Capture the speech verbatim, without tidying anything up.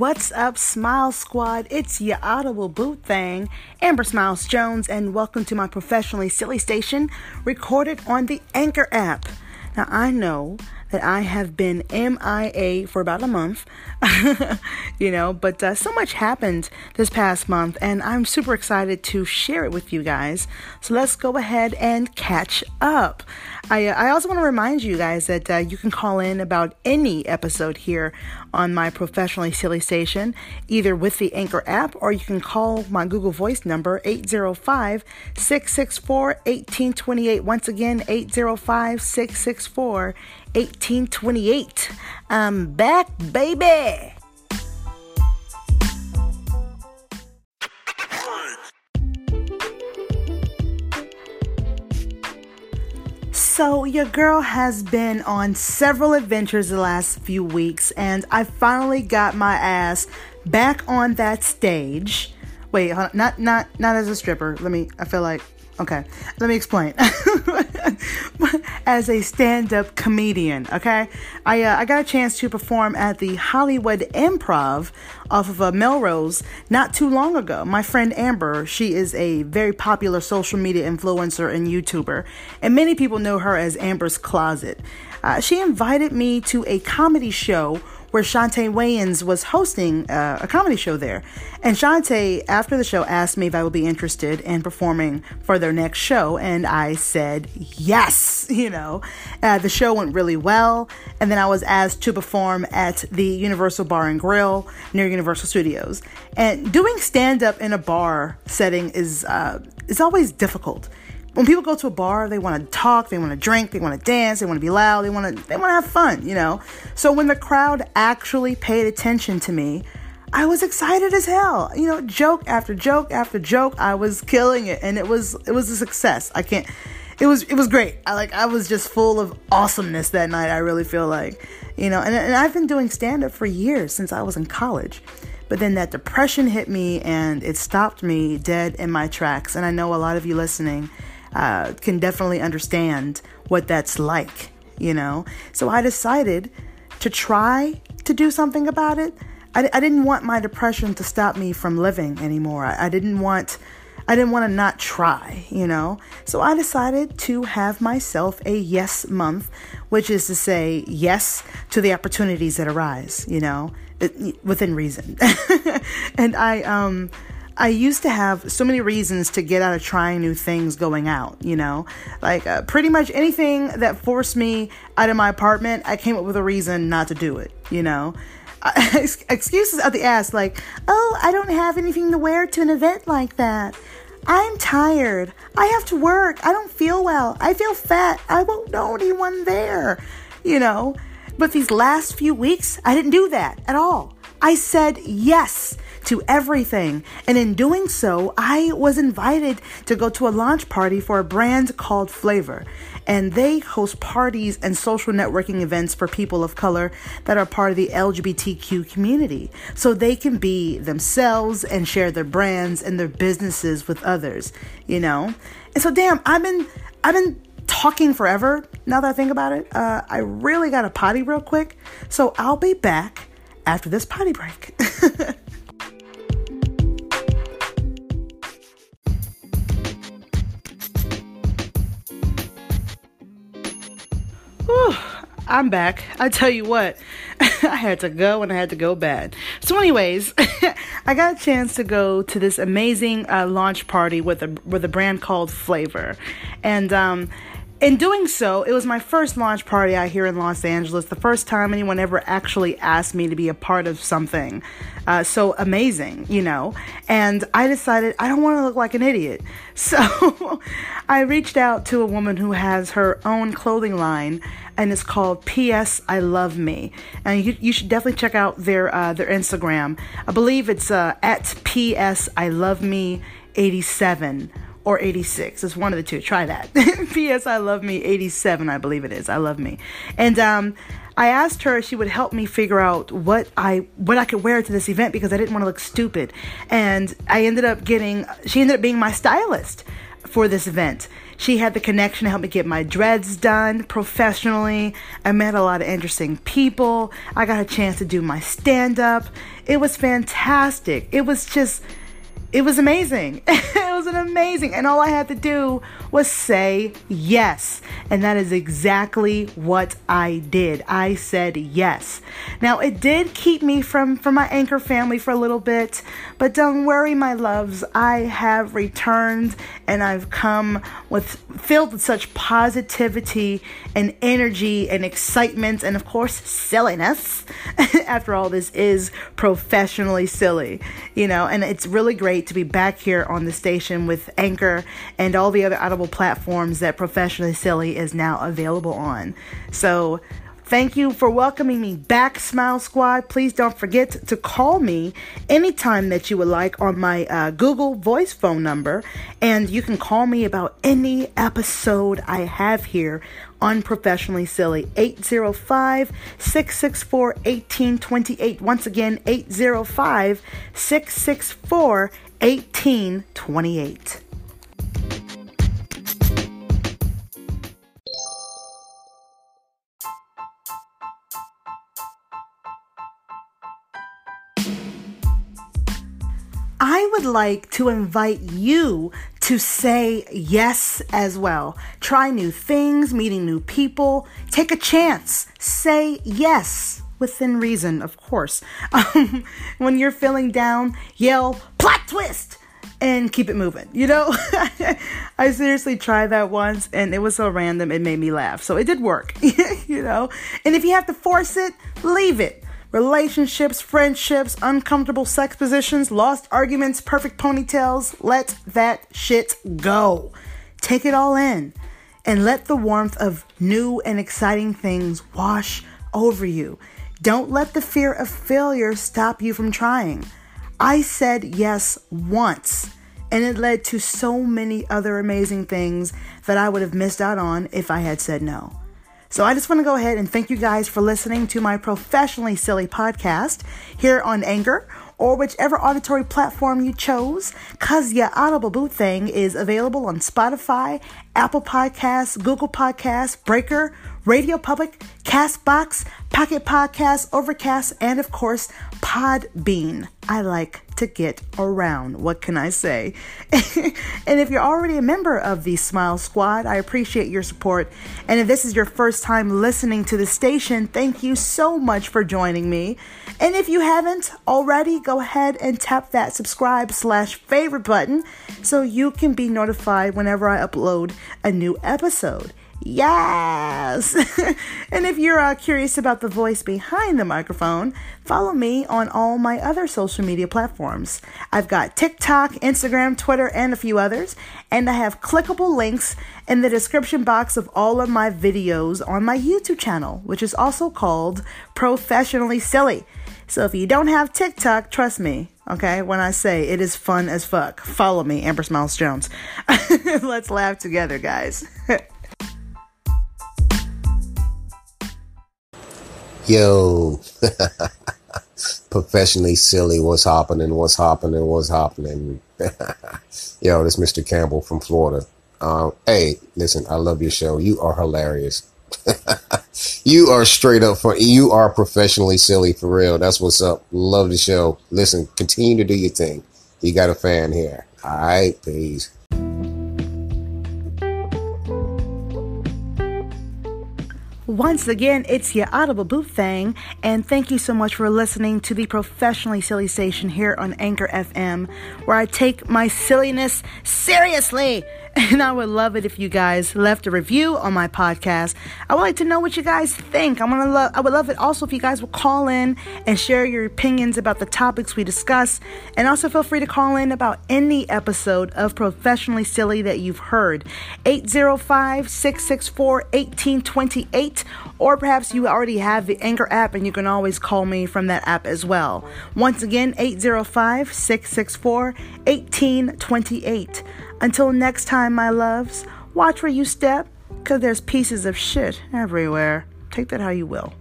What's up, Smile Squad? It's your audible boo thing, Amber Smiles Jones, and welcome to my professionally silly station recorded on the Anchor app. Now, I know that I have been M I A for about a month, you know, but uh, so much happened this past month, and I'm super excited to share it with you guys. So let's go ahead and catch up. I, uh, I also want to remind you guys that uh, you can call in about any episode here on my professionally silly station, either with the Anchor app, or you can call my Google Voice number, eight zero five, six six four, one eight two eight. Once again, eight zero five, six six four, one eight two eight. I'm back, baby. So your girl has been on several adventures the last few weeks, and I finally got my ass back on that stage. Wait, hold on. not not not as a stripper. Let me. I feel like. Okay, let me explain. As a stand-up comedian, okay? I uh, I got a chance to perform at the Hollywood Improv off of uh, Melrose not too long ago. My friend Amber, she is a very popular social media influencer and YouTuber, and many people know her as Amber's Closet. Uh, she invited me to a comedy show where Shantae Wayans was hosting uh, a comedy show there. And Shantae, after the show, asked me if I would be interested in performing for their next show. And I said, yes, you know. Uh, the show went really well. And then I was asked to perform at the Universal Bar and Grill near Universal Studios. And doing stand-up in a bar setting is uh, is always difficult. When people go to a bar, they want to talk, they want to drink, they want to dance, they want to be loud, they want to they want to have fun, you know. So when the crowd actually paid attention to me, I was excited as hell. You know, joke after joke after joke, I was killing it, and it was it was a success. I can't. It was it was great. I like I was just full of awesomeness that night. I really feel like, you know, and and I've been doing stand up for years since I was in college. But then that depression hit me, and it stopped me dead in my tracks. And I know a lot of you listening Uh, can definitely understand what that's like, you know? So I decided to try to do something about it. I, I didn't want my depression to stop me from living anymore. I, I didn't want, I didn't want to not try, you know? So I decided to have myself a yes month, which is to say yes to the opportunities that arise, you know, it, within reason. And I, um, I used to have so many reasons to get out of trying new things going out, you know, like uh, pretty much anything that forced me out of my apartment, I came up with a reason not to do it, you know. Excuses out the ass like, oh, I don't have anything to wear to an event like that. I'm tired. I have to work. I don't feel well. I feel fat. I won't know anyone there, you know. But these last few weeks, I didn't do that at all. I said yes to everything. And in doing so, I was invited to go to a launch party for a brand called Flavor. And they host parties and social networking events for people of color that are part of the L G B T Q community, so they can be themselves and share their brands and their businesses with others, you know? And so, damn, I've been, I've been talking forever. Now that I think about it, uh, I really got to potty real quick. So I'll be back after this potty break. Whew, I'm back. I tell you what, I had to go and I had to go bad. So anyways, I got a chance to go to this amazing uh, launch party with a with a brand called Flavor. And um in doing so, it was my first launch party out here in Los Angeles, the first time anyone ever actually asked me to be a part of something uh, so amazing, you know, and I decided I don't want to look like an idiot. So I reached out to a woman who has her own clothing line, and it's called P S I Love Me. And you, you should definitely check out their uh, their Instagram. I believe it's uh, at P S I Love Me eighty-seven. Or eighty-six. It's one of the two. Try that. P S I Love Me eighty-seven, I believe it is. I love me. And um, I asked her if she would help me figure out what I what I could wear to this event because I didn't want to look stupid. And I ended up getting, she ended up being my stylist for this event. She had the connection to help me get my dreads done professionally. I met a lot of interesting people. I got a chance to do my stand-up. It was fantastic. It was just, it was amazing. It was an amazing. And all I had to do was say yes. And that is exactly what I did. I said yes. Now, it did keep me from, from my Anchor family for a little bit, but don't worry, my loves. I have returned and I've come with filled with such positivity and energy and excitement and, of course, silliness. After all, this is professionally silly, you know, and it's really great to be back here on the station with Anchor and all the other Audible platforms that Professionally Silly is now available on. So thank you for welcoming me back, Smile Squad. Please don't forget to call me anytime that you would like on my uh, Google Voice phone number. And you can call me about any episode I have here on Professionally Silly. eight zero five, six six four, one eight two eight. Once again, eight zero five, six six four, one eight two eight. I would like to invite you to say yes as well. Try new things, meeting new people. Take a chance. Say yes. Within reason, of course. Um, when you're feeling down, yell, plot twist! And keep it moving. You know, I seriously tried that once and it was so random, it made me laugh. So it did work, you know. And if you have to force it, leave it. Relationships, friendships, uncomfortable sex positions, lost arguments, perfect ponytails. Let that shit go. Take it all in and let the warmth of new and exciting things wash over you. Don't let the fear of failure stop you from trying. I said yes once, and it led to so many other amazing things that I would have missed out on if I had said no. So I just want to go ahead and thank you guys for listening to my Professionally Silly podcast here on Anchor or whichever auditory platform you chose, cause your Audible Boo thing is available on Spotify, Apple Podcasts, Google Podcasts, Breaker, Radio Public, Castbox, Pocket Podcasts, Overcast, and of course, Podbean. I like to get around. What can I say? And if you're already a member of the Smile Squad, I appreciate your support. And if this is your first time listening to the station, thank you so much for joining me. And if you haven't already, go ahead and tap that subscribe slash favorite button so you can be notified whenever I upload a new episode. Yes! And if you're uh, curious about the voice behind the microphone, follow me on all my other social media platforms. I've got TikTok, Instagram, Twitter, and a few others. And I have clickable links in the description box of all of my videos on my YouTube channel, which is also called Professionally Silly. So if you don't have TikTok, trust me, okay, when I say it is fun as fuck. Follow me, Amber Smiles Jones. Let's laugh together, guys. Yo, Professionally Silly, what's happening, what's happening, what's happening? Yo, this Mister Campbell from Florida. Um, hey, listen, I love your show. You are hilarious. You are straight up funny. You are professionally silly for real. That's what's up. Love the show. Listen, continue to do your thing. You got a fan here. All right, peace. Once again, it's your Audible Boo thing, and thank you so much for listening to the Professionally Silly station here on Anchor F M, where I take my silliness seriously. And I would love it if you guys left a review on my podcast. I would like to know what you guys think. I'm gonna love. I would love it also if you guys will call in and share your opinions about the topics we discuss. And also feel free to call in about any episode of Professionally Silly that you've heard. eight zero five, six six four, one eight two eight. Or perhaps you already have the Anchor app and you can always call me from that app as well. Once again, eight zero five, six six four, one eight two eight. Until next time, my loves, watch where you step, because there's pieces of shit everywhere. Take that how you will.